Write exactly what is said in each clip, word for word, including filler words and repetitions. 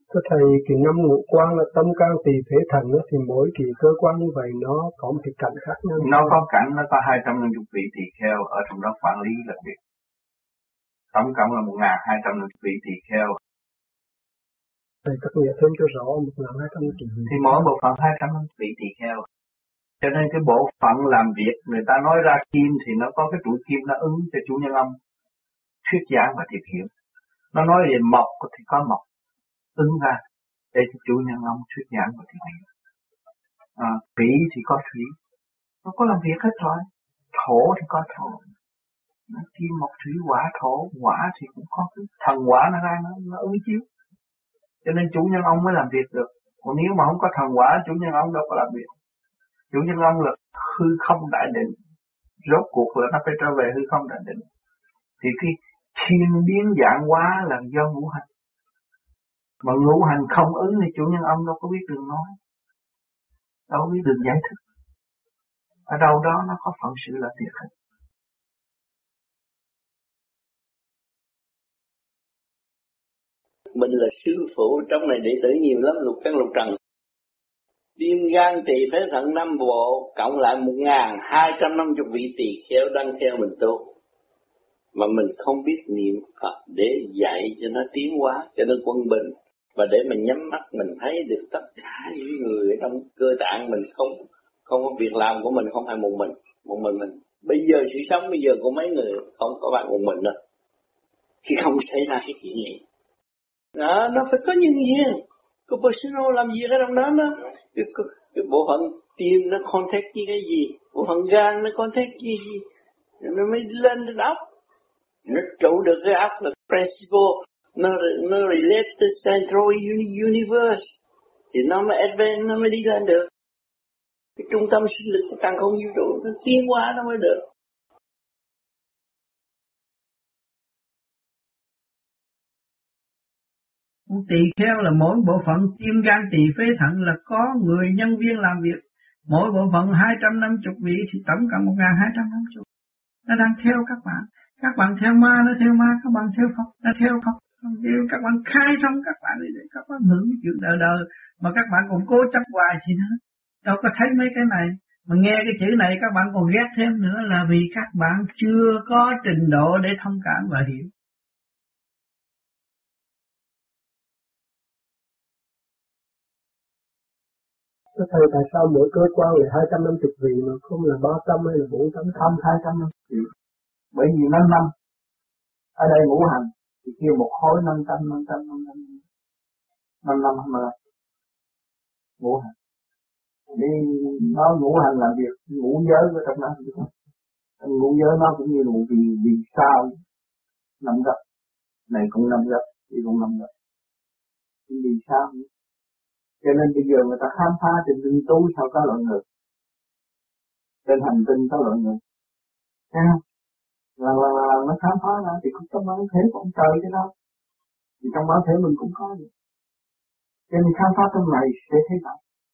Thưa Thầy, kỳ năm ngũ quan là tâm can tỳ phế thận đó, thì mỗi kỳ cơ quan như vậy nó có một cái cảnh khác nhau. Nó có cảnh, nó có hai trăm năm mươi vị tỳ kheo ở trong đó quản lý là việc. Tổng cộng là một nghìn hai trăm năm mươi vị tỳ kheo. Thầy cắt nghĩa thêm cho rõ một nghìn hai trăm vị. Thì mỗi bộ phận hai trăm năm mươi vị tỳ kheo. Cho nên cái bộ phận làm việc người ta nói ra kim thì nó có cái trụ kim nó ứng cho chủ nhân ông thuyết giảng và thiệt hiểu. Nó nói về mộc thì có mộc ứng ra để cho chủ nhân ông thuyết giảng và thiệt hiểu. À, thủy thì có thủy, nó có làm việc hết rồi. Thổ thì có thổ, nó kim mộc thủy hỏa thổ, hỏa thì cũng có cái thần hỏa nó ra nó, nó ứng chiếu. Cho nên chủ nhân ông mới làm việc được. Còn nếu mà không có thần hỏa, chủ nhân ông đâu có làm việc. Chủ nhân ông là hư không đại định, rốt cuộc là nó phải trở về hư không đại định. Thì cái thiên biến dạng hóa là do ngũ hành. Mà ngũ hành không ứng thì chủ nhân ông đâu có biết đường nói, đâu có biết đường giải thích. Ở đâu đó nó có phận sự là thiệt hết. Mình là sư phụ, trong này đệ tử nhiều lắm, lục căn lục trần. Tim gan tỳ phế thận năm bộ, cộng lại một nghìn hai trăm năm mươi vị tỳ kheo đang theo mình tu. Mà mình không biết niệm Phật để dạy cho nó tiến hóa, cho nó quân bình. Và để mình nhắm mắt mình thấy được tất cả những người ở trong cơ tạng mình, không không có việc làm của mình, không phải một mình, một mình mình. Bây giờ sự sống bây giờ của mấy người không có bạn một mình đâu. Khi không xảy ra cái chuyện gì. Đó, nó phải có nhân duyên. Cái personal làm gì ở trong đó nó, cái, cái, cái bộ phận tim nó contact với cái gì, bộ phận gan nó contact với cái gì, nó mới lên đến óc. Nó trụ được cái óc là principle, nó, nó relate to central universe, thì nó mới advance, nó mới đi lên được. Cái trung tâm sinh lực của càng không vũ trụ, nó tiến hóa nó mới được. Tỳ kheo là mỗi bộ phận tim gan tỳ phế thận là có người nhân viên làm việc. Mỗi bộ phận hai trăm năm mươi vị thì tổng cộng một nghìn hai trăm năm mươi. Nó đang theo các bạn. Các bạn theo ma, nó theo ma. Các bạn theo Phật, nó theo Phật. Các bạn khai thông các bạn để các bạn hưởng chuyện đời đời. Mà các bạn còn cố chấp hoài gì nữa. Đâu có thấy mấy cái này. Mà nghe cái chữ này các bạn còn ghét thêm nữa là vì các bạn chưa có trình độ để thông cảm và hiểu. Thưa Thầy, tại sao mỗi cơ quan là hai trăm năm mươi vị mà không là ba trăm hay là bốn trăm? Không hai trăm năm mươi vị. Bởi vì năm năm. Ở đây ngũ hành thì kêu một khối năm trăm, năm trăm, năm trăm. Năm năm hai mươi. Ngũ hành. Đi nói ngũ hành làm việc, ngũ giới ở trong đó. Ngũ giới nó cũng như là một vì, vì sao nằm gấp. Này cũng nằm gấp, thì cũng nằm gấp. Vì sao? Cho nên bây giờ người ta khám phá trên tinh tú sao có loại người. Trên hành tinh có loại người. Thấy không? Là, là, là, là nó khám phá ra thì cũng trong bản thể của ông trời chứ đâu. Thì trong bản thể mình cũng có vậy. Cho nên khám phá trong này sẽ thấy vậy.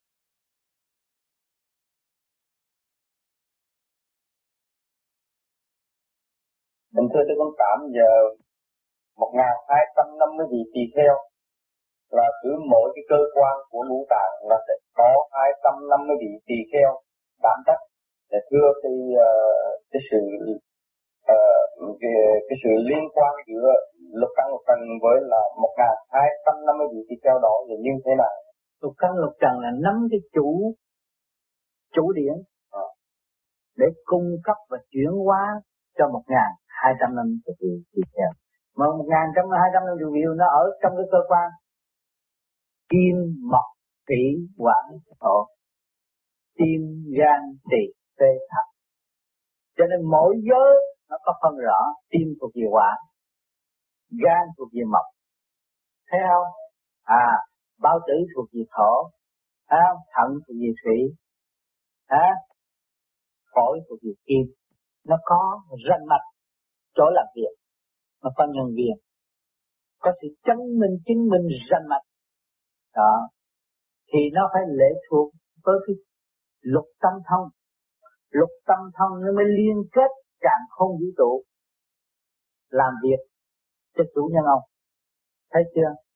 Mình thưa tôi con cảm giờ một nghìn hai trăm năm mươi vị tỳ kheo là cứ mỗi cái cơ quan của ngũ tạng là sẽ có hai trăm năm mươi vị tỳ kheo đảm trách để thưa cái uh, cái sự uh, cái, cái sự liên quan giữa lục căn lục trần với là một nghìn hai trăm năm mươi vị tỳ kheo đó là như thế nào? Lục căn lục trần là năm cái chủ chủ điển à, để cung cấp và chuyển hóa cho một nghìn hai trăm năm mươi vị tỳ kheo. Mà một nghìn hai trăm năm mươi vị nó ở trong cái cơ quan kim, mộc, thủy, hỏa, thổ, tim, gan, tỳ, phế, thận. Cho nên mỗi giới nó có phân rõ, tim thuộc về hỏa, gan thuộc về mộc, thấy không? À, bao tử thuộc về thổ, à, thận thuộc về thủy, à, phổi thuộc về kim. Nó có ranh mạch chỗ làm việc, nó có nhân viên, có sự chứng minh chứng minh ranh mạch. Đó, thì nó phải lệ thuộc với cái lục tâm thông. Lục tâm thông nó mới liên kết càn khôn vũ trụ làm việc cho chủ nhân ông. Thấy chưa?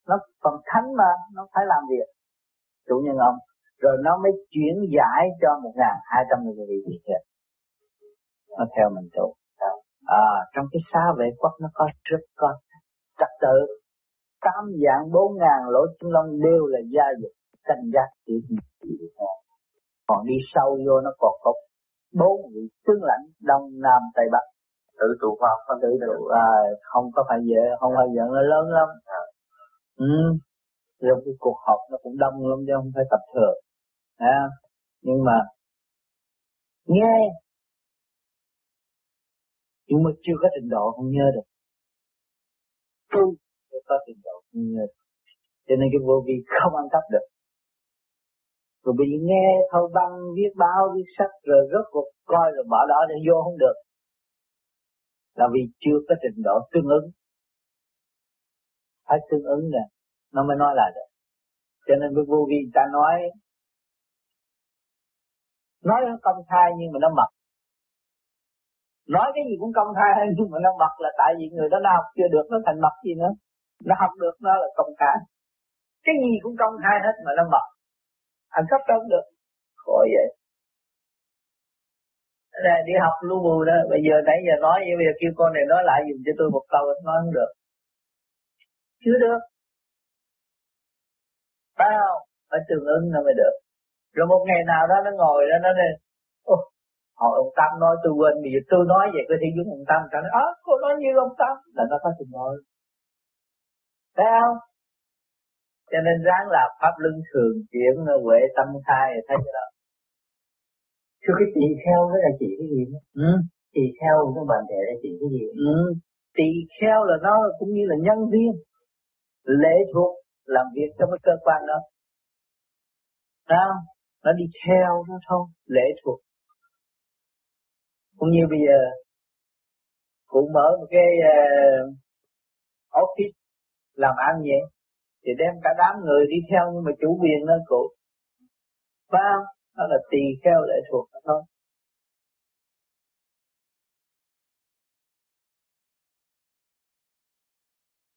nó phần thánh mà, nó phải làm việc chủ nhân ông, rồi nó mới chuyển giải cho một ngàn hai trăm người vị tỳ kheo. Nó theo mình tu. À, trong cái xá vệ quốc nó có rất có trật tự, tám dạng bốn ngàn lỗ chân lông đều là gia dục canh giác tiểu vị. Còn đi sâu vô nó còn có bốn vị tướng lãnh đông nam tây bắc, tự tụ pháp, không tự tụ, à, không có phải dễ, không phải giận, nó lớn lắm. À. Ừ. Rồi cái cuộc họp nó cũng đông lắm chứ không phải tập thừa. À. Nhưng mà nghe nhưng mà chưa có trình độ không nhớ được. Tu chưa có trình độ không nhớ được. Cho nên cái vô vi không ăn cắp được. Rồi bị nghe thâu băng, viết báo, viết sách rồi rốt cuộc coi rồi bỏ đó để vô không được. Là vì chưa có trình độ tương ứng. Phải tương ứng nè, nó mới nói lại được. Cho nên với vô vi ta nói, nói nó công khai nhưng mà nó mật. Nói cái gì cũng công khai nhưng mà nó mật là tại vì người đó nó học chưa được nó thành mật gì nữa. Nó học được nó là công khai. Cái gì cũng công khai hết mà nó mật. Anh cấp đâu được. Khổ vậy. Này, đi học lưu bù đó. Bây giờ nãy giờ nói vậy, bây giờ kêu con này nói lại dùm cho tôi một câu, nói không được. Chưa được. Phải không? Phải tương ứng nó mới được. Rồi một ngày nào đó nó ngồi đó nó nói, ô, hỏi ông Tâm nói tôi quên, bây giờ tôi nói vậy có thể giúp ông Tâm. Nó nói, ơ, cô nói như ông Tâm. Là nó có trình độ. Phải không? Cho nên ráng làm pháp luân thường chuyển huệ tâm khai rồi thấy cái đó. Chứ cái tỳ kheo đó là chỉ cái gì đó? Ừ. Tỳ kheo các bạn trẻ là chỉ cái gì? Ừ. Tỳ kheo là nó cũng như là nhân viên, lệ thuộc làm việc trong cái cơ quan đó. Đó, nó đi theo nó thôi, lệ thuộc. Cũng như bây giờ cụ mở một cái uh, office làm ăn vậy, thì đem cả đám người đi theo nhưng mà chủ quyền nó cụ. Phải không? Đó là tỳ kheo lệ thuộc đó thôi.